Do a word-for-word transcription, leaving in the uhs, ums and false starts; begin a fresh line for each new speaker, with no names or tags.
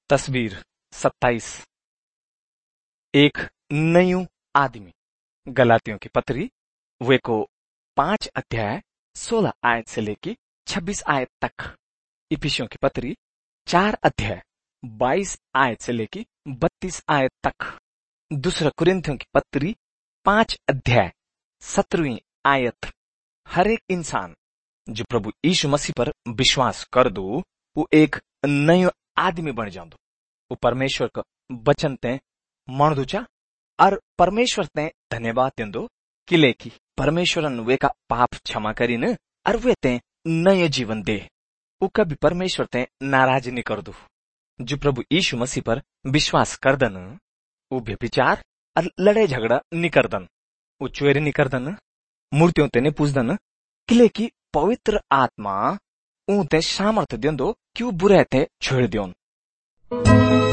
तस्वीर सत्ताईस। एक नयू आदमी। गलातियों की पत्री वे को पांच अध्याय सोलह आयत से लेके छब्बीस आयत तक। इफिसियों की पत्री चार अध्याय बाईस आयत से लेके बत्तीस आयत तक। दूसरा कुरिन्थियों की पत्री पांच अध्याय सत्रहवीं आयत। हर एक इंसान जो प्रभु यीशु मसीह पर विश्वास कर दो वो एक नयो आदमी बन जांदो। वो परमेश्वर का वचन ते मण चा और परमेश्वर ते धन्यवाद देंदो किले की परमेश्वरन वे का पाप क्षमा करीन और वे ते नयो जीवन दे। वो कभी परमेश्वर ते नाराज नहीं कर दो। जो प्रभु यीशु मसीह पर विश्वास कर दन वो व्यभिचार और लड़ाई झगड़ा नहीं कर दन। वो चोरी नहीं कर दन, मूर्तियों ते नहीं पूजदन किले की पवित्र आत्मा ऊते सामर्थ्य देंदो कि वो बुरे ते छोड़ दियोन।